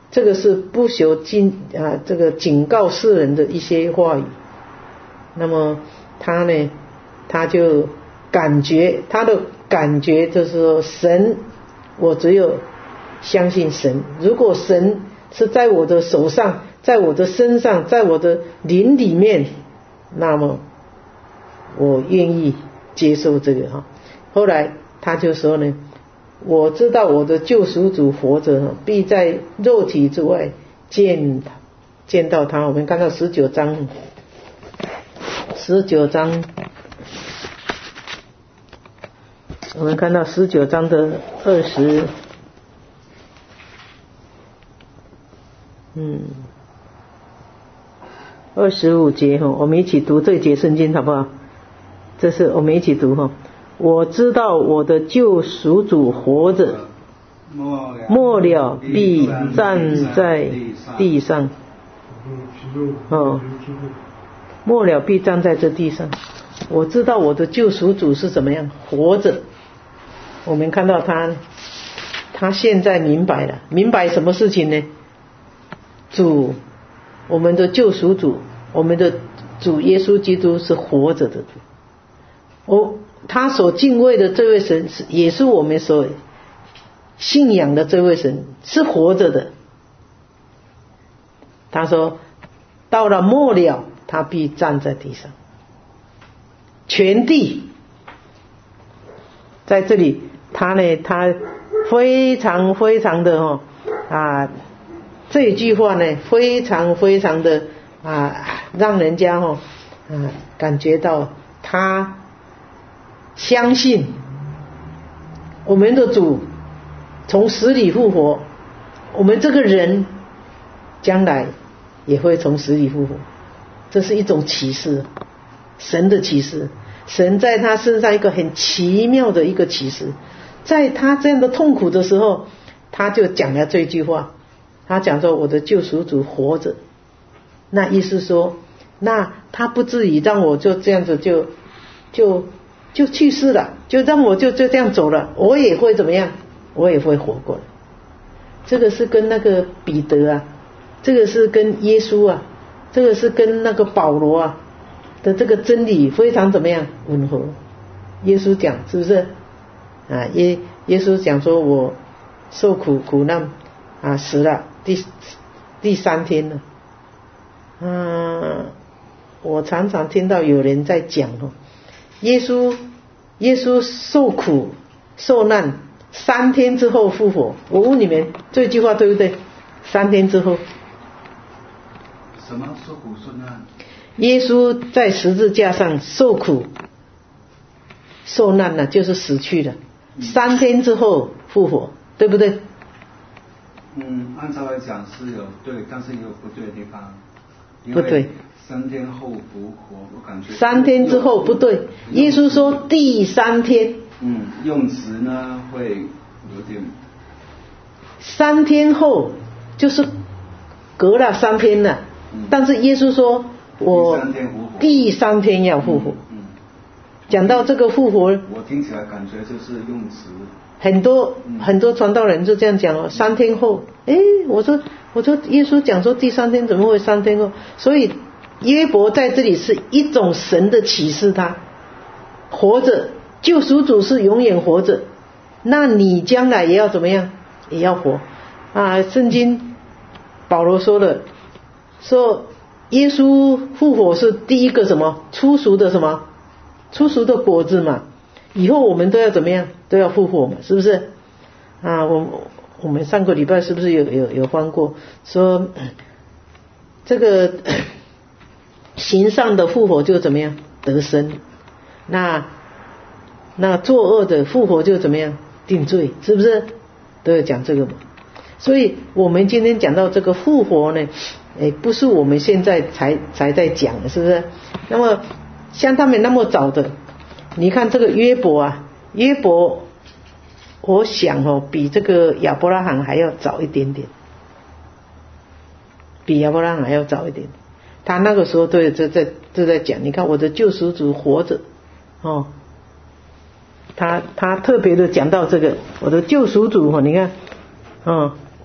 这个是不朽警啊，这个警告世人的一些话语。那么他呢，他就感觉他的感觉就是说，神，我只有相信神。如果神是在我的手上，在我的身上，在我的灵里面，那么我愿意接受这个哈。后来他就说呢，我知道我的救赎主活着，必在肉体之外见见到他。我们看到十九章，十九章，我们看到十九章的二十，嗯，二十五节哈，我们一起读这节圣经好不好？这是我们一起读哈。我知道我的救赎主活着，末了必站在地上。哦，末了必站在这地上。我知道我的救赎主是怎么样活着。我们看到他，他现在明白了，明白什么事情呢？主，我们的救赎主，我们的主耶稣基督是活着的主。我他所敬畏的这位神是，也是我们所信仰的这位神，是活着的。他说，到了末了，他必站在地上。全地在这里，他呢，他非常非常的哦啊，这一句话呢，非常非常的啊，让人家哦啊感觉到他相信我们的主从死里复活，我们这个人将来也会从死里复活。这是一种启示，神的启示，神在他身上一个很奇妙的一个启示。在他这样的痛苦的时候，他就讲了这句话，他讲说我的救赎主活着。那意思说，那他不至于让我就这样子就就就去世了，就让我就就这样走了，我也会怎么样？我也会活过来。这个是跟那个彼得啊，这个是跟耶稣啊，这个是跟那个保罗啊的这个真理非常怎么样吻合。耶稣讲是不是啊？耶耶稣讲说，我受苦苦难啊，死了第第三天了。嗯，我常常听到有人在讲哦，耶稣耶稣受苦受难三天之后复活。我问你们，这句话对不对？三天之后。 什么受苦受难？ 耶稣在十字架上受苦受难了，就是死去了。三天之后复活，对不对？ 嗯，按照来讲是有对，但是也有不对的地方。 不对。 三天后复活，我感觉。 三天之后不对，耶稣说第三天。 嗯，用词呢会有点。 三天后就是隔了三天了，嗯、但是耶稣说我第三天要复活。嗯，讲、嗯、到这个复活， 我听起来感觉就是用词。 很多、嗯、很多传道人就这样讲哦，三天后，哎，我说我说耶稣讲说第三天，怎么会三天后？所以约伯在这里是一种神的启示，他活着，救赎主是永远活着，那你将来也要怎么样？也要活啊！圣经保罗说了，说耶稣复活是第一个什么初熟的什么初熟的果子嘛，以后我们都要怎么样？都要复活嘛，是不是啊？我我们上个礼拜是不是有有有翻过说这个行善的复活就怎么样得生，那那作恶的复活就怎么样定罪，是不是都有讲这个嘛？所以我们今天讲到这个复活呢，哎，不是我们现在才才在讲的，是不是？那么像他们那么早的，你看这个约伯啊，约伯，我想哦，比这个亚伯拉罕还要早一点点，比亚伯拉罕还要早一点。他那个时候都在在都在讲，你看我的救赎主活着哦，他他特别的讲到这个我的救赎主哦，你看，哦，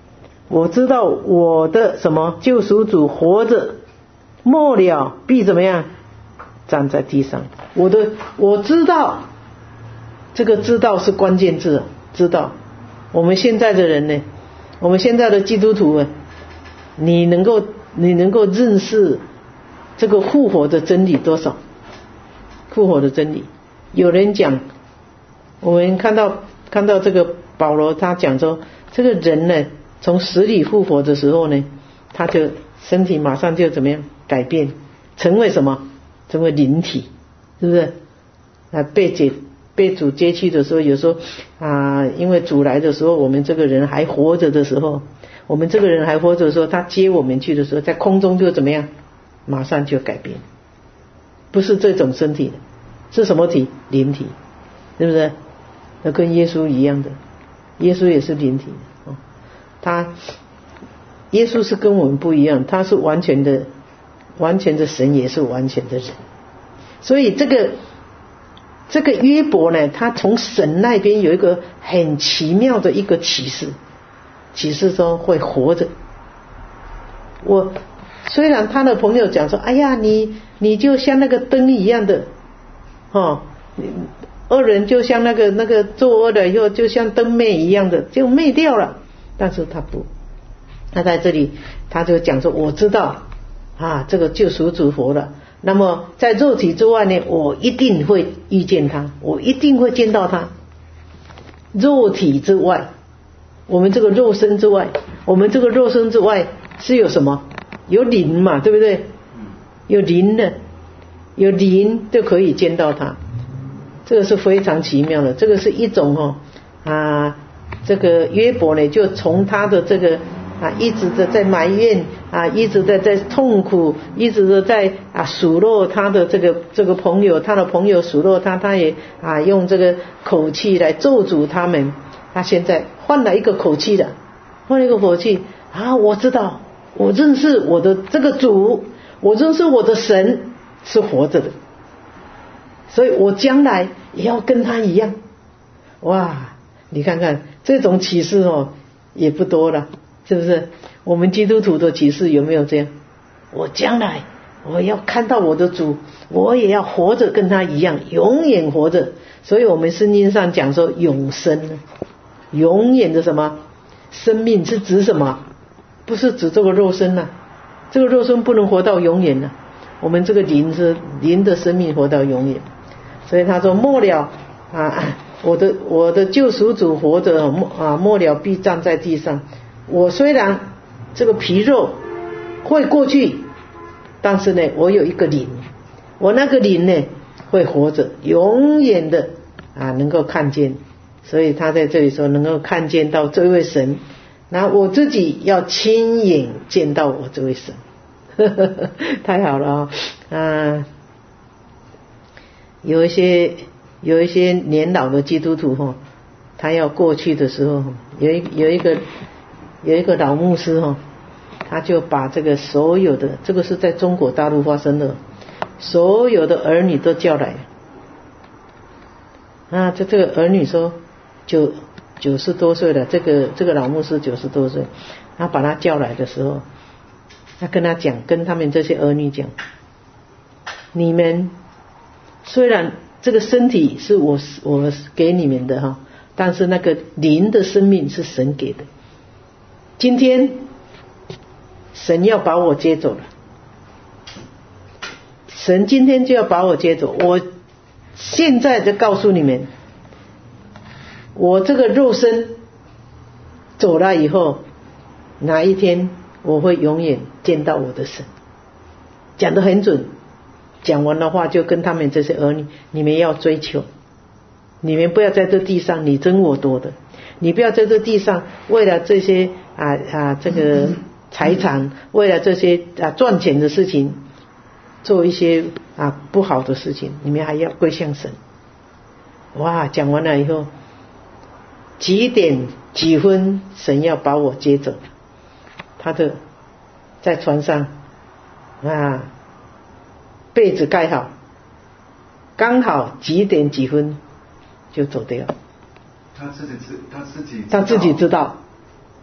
我知道我的什么救赎主活着，末了必怎么样？站在地上。我的我知道，这个知道是关键字，知道。我们现在的人呢，我们现在的基督徒啊，你能够你能够认识这个复活的真理多少？复活的真理，有人讲，我们看到看到这个保罗他讲说，这个人呢，从死里复活的时候呢，他就身体马上就怎么样改变，成为什么？成为灵体，是不是？啊，被解被主接去的时候，有时候啊，因为主来的时候，我们这个人还活着的时候，我们这个人还活着的时候，他接我们去的时候，在空中就怎么样？马上就改变，不是这种身体的，是什么体？灵体，是不是？那跟耶稣一样的，耶稣也是灵体的哦。他耶稣是跟我们不一样，他是完全的。完全的神也是完全的人，所以这个这个约伯呢，他从神那边有一个很奇妙的一个启示，启示说会活着。我虽然他的朋友讲说，哎呀，你你就像那个灯一样的，哦，恶人就像那个那个作恶的以后就像灯灭一样的就灭掉了，但是他不，他在这里他就讲说，我知道。啊，这个救赎主活了。那么在肉体之外呢，我一定会遇见他，我一定会见到他。肉体之外，我们这个肉身之外，我们这个肉身之外是有什么？有灵嘛，对不对？有灵的，有灵就可以见到他。这个是非常奇妙的，这个是一种哦啊，这个约伯呢，就从他的这个。啊，一直的在埋怨啊，一直的在痛苦，一直的在啊数落他的这个这个朋友，他的朋友数落他，他也啊用这个口气来咒诅他们。他现在换了一个口气了，换了一个口气啊，我知道，我认识我的这个主，我认识我的神是活着的，所以我将来也要跟他一样。哇，你看看这种启示哦，也不多了。是不是我们基督徒的启示有没有这样？我将来我要看到我的主，我也要活着跟他一样，永远活着。所以我们圣经上讲说永生，永远的什么生命是指什么？不是指这个肉身啊，这个肉身不能活到永远啊，我们这个灵是灵的生命活到永远。所以他说末了啊，我的我的救赎主活着啊，末了必站在地上。我虽然这个皮肉会过去，但是呢，我有一个灵，我那个灵呢会活着，永远的啊能够看见。所以他在这里说能够看见到这位神，那我自己要亲眼见到我这位神。呵呵呵，太好了啊、哦呃！有一些有一些年老的基督徒哈，他要过去的时候，有一有一个。有一个老牧师哈，他就把这个所有的，这个是在中国大陆发生的，所有的儿女都叫来啊。这这个儿女说九九十多岁了，这个这个老牧师九十多岁，他把他叫来的时候，他跟他讲，跟他们这些儿女讲，你们虽然这个身体是我我给你们的哈，但是那个灵的生命是神给的。今天神要把我接走了，神今天就要把我接走。我现在就告诉你们，我这个肉身走了以后，哪一天我会永远见到我的神。讲得很准，讲完的话就跟他们这些儿女，你们要追求，你们不要在这地上你争我夺的，你不要在这地上为了这些啊啊这个财产，为了这些啊赚钱的事情，做一些啊不好的事情，你们还要归向神。哇，讲完了以后，几点几分神要把我接走，他的在船上啊被子盖好，刚好几点几分就走掉。 他自己知他自己他自己知道，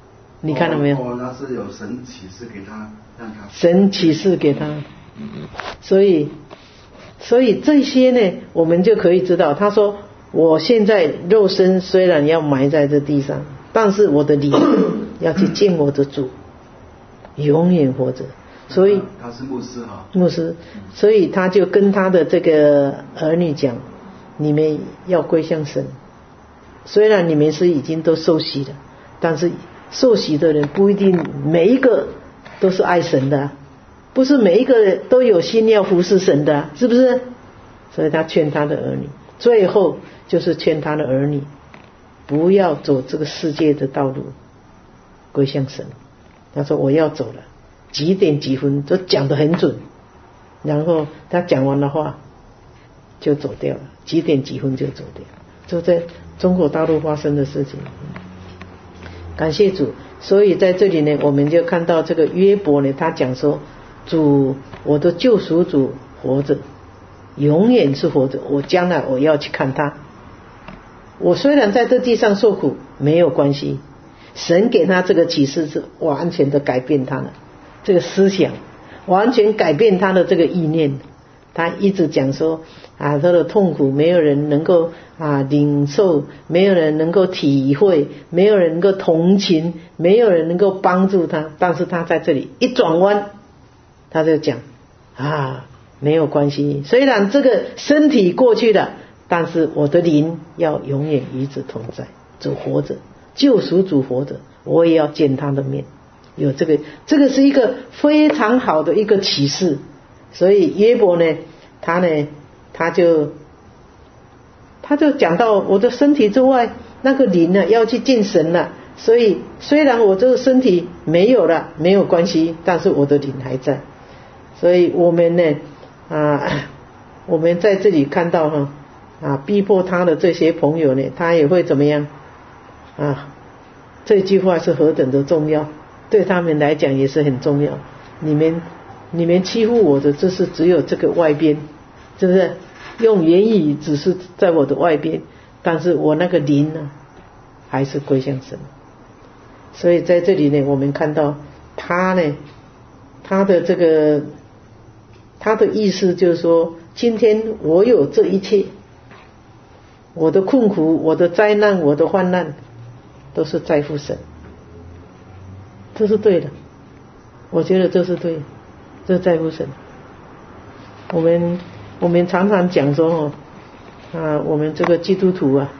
你看到没有？ 哦，那是有神启示给他，让他神启示给他，所以所以这些呢，我们就可以知道，他说我现在肉身虽然要埋在这地上，但是我的灵要去见我的主，永远活着。所以他是牧师哈， 牧师，所以他就跟他的这个儿女讲，你们要归向神。虽然你们是已经都受洗了，但是受洗的人不一定每一个都是爱神的，不是每一个人都有心要服侍神的，是不是？所以他劝他的儿女，最后就是劝他的儿女不要走这个世界的道路，归向神。他说我要走了，几点几分都讲得很准，然后他讲完的话就走掉了，几点几分就走掉，就在中国大陆发生的事情。感谢主。所以在这里呢，我们就看到这个约伯呢，他讲说，主，我的救赎主活着，永远是活着，我将来我要去看他。我虽然在这地上受苦没有关系，神给他这个启示是完全的改变他了这个思想，完全改变他的这个意念。他一直讲说啊，他的痛苦没有人能够啊领受，没有人能够体会，没有人能够同情，没有人能够帮助他。但是他在这里一转弯，他就讲啊，没有关系，虽然这个身体过去了，但是我的灵要永远与之同在，主活着，救赎主活着，我也要见他的面。有这个，这个是一个非常好的一个启示。所以约伯呢，他呢，他就他就讲到我的身体之外，那个灵呢要去见神了。所以虽然我这个身体没有了，没有关系，但是我的灵还在。所以我们呢，啊，我们在这里看到哈，啊，逼迫他的这些朋友呢，他也会怎么样？啊，这句话是何等的重要，对他们来讲也是很重要。你们。你们欺负我的，这是只有这个外边，是不是？用言语只是在我的外边，但是我那个灵呢，还是归向神。所以在这里呢，我们看到他呢，他的这个，他的意思就是说，今天我有这一切，我的困苦，我的灾难，我的患难，都是在乎神，这是对的，我觉得这是对的。这在乎神。我们我们常常讲说哦，啊，我们这个基督徒啊，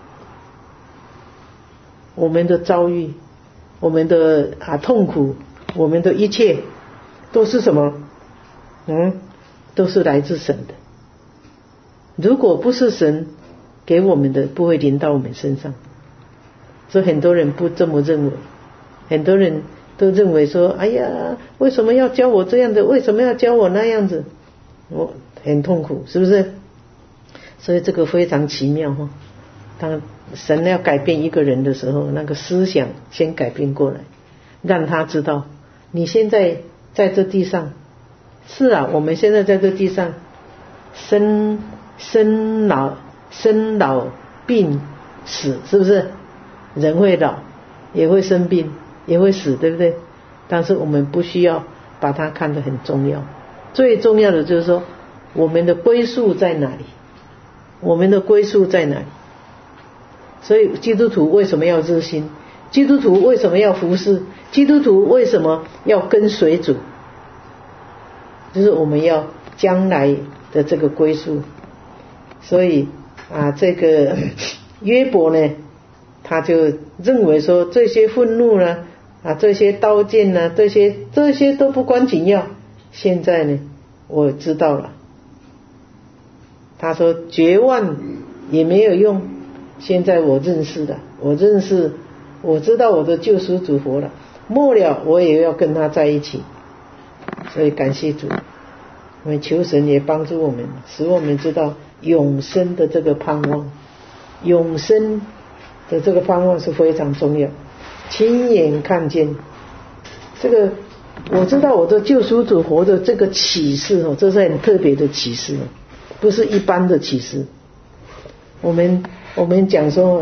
我们的遭遇，我们的啊痛苦，我们的一切，都是什么？嗯，都是来自神的。如果不是神给我们的，不会临到我们身上。所以很多人不这么认为，很多人都认为说，哎呀，为什么要教我这样的？为什么要教我那样子？我很痛苦，是不是？所以这个非常奇妙哈。当神要改变一个人的时候，那个思想先改变过来，让他知道，你现在在这地上，是啊，我们现在在这地上，生生老生老病死，是不是？人会老，也会生病，也会死，对不对？但是我们不需要把它看得很重要，最重要的就是说，我们的归宿在哪里？我们的归宿在哪里？所以基督徒为什么要热心？基督徒为什么要服侍？基督徒为什么要跟随主？就是我们要将来的这个归宿。所以啊，这个约伯呢，他就认为说，这些愤怒呢，啊，这些刀剑呢，这些这些都不关紧要。现在呢，我知道了。他说绝望也没有用，现在我认识了，我认识，我知道我的救赎主活了，末了我也要跟他在一起。所以感谢主，我们求神也帮助我们，使我们知道永生的这个盼望，永生的这个盼望是非常重要。亲眼看见这个，我知道我的救赎主活的这个启示哦，这是很特别的启示，不是一般的启示。我们我们讲说，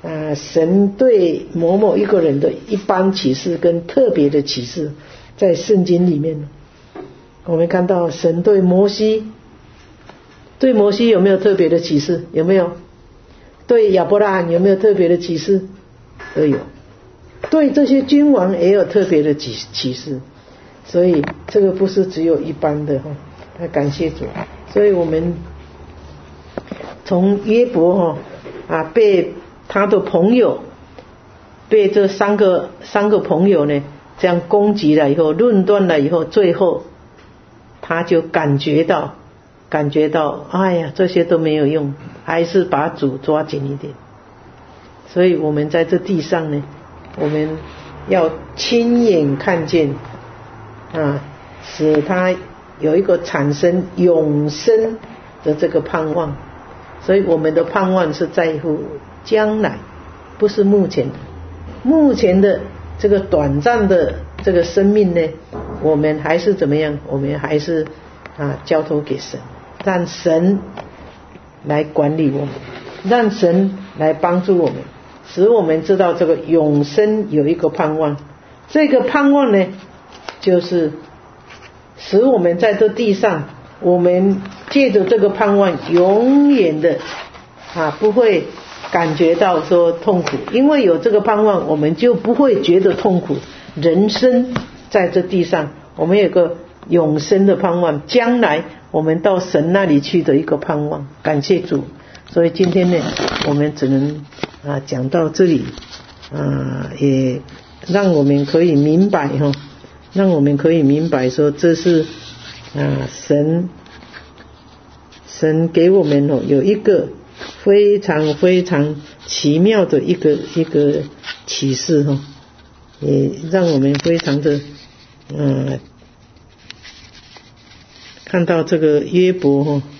呃，神对某某一个人的一般启示跟特别的启示，在圣经里面，我们看到神对摩西，对摩西有没有特别的启示？有没有？对亚伯拉罕有没有特别的启示？都有。对这些君王也有特别的启启示，所以这个不是只有一般的哈。那感谢主，所以我们从约伯哈啊被他的朋友，被这三个三个朋友呢这样攻击了以后，论断了以后，最后他就感觉到感觉到哎呀这些都没有用，还是把主抓紧一点。所以我们在这地上呢，我们要亲眼看见啊，使他有一个产生永生的这个盼望。所以我们的盼望是在乎将来，不是目前的。目前的这个短暂的这个生命呢，我们还是怎么样？我们还是啊交托给神，让神来管理我们，让神来帮助我们，使我们知道这个永生有一个盼望。这个盼望呢，就是使我们在这地上，我们借着这个盼望永远的啊不会感觉到说痛苦，因为有这个盼望，我们就不会觉得痛苦。人生在这地上，我们有个永生的盼望，将来我们到神那里去的一个盼望。感谢主。所以今天呢，我们只能啊讲到这里啊，也让我们可以明白哈，让我们可以明白说，这是啊神神给我们哦有一个非常非常奇妙的一个一个启示哈，也让我们非常的嗯看到这个约伯哈。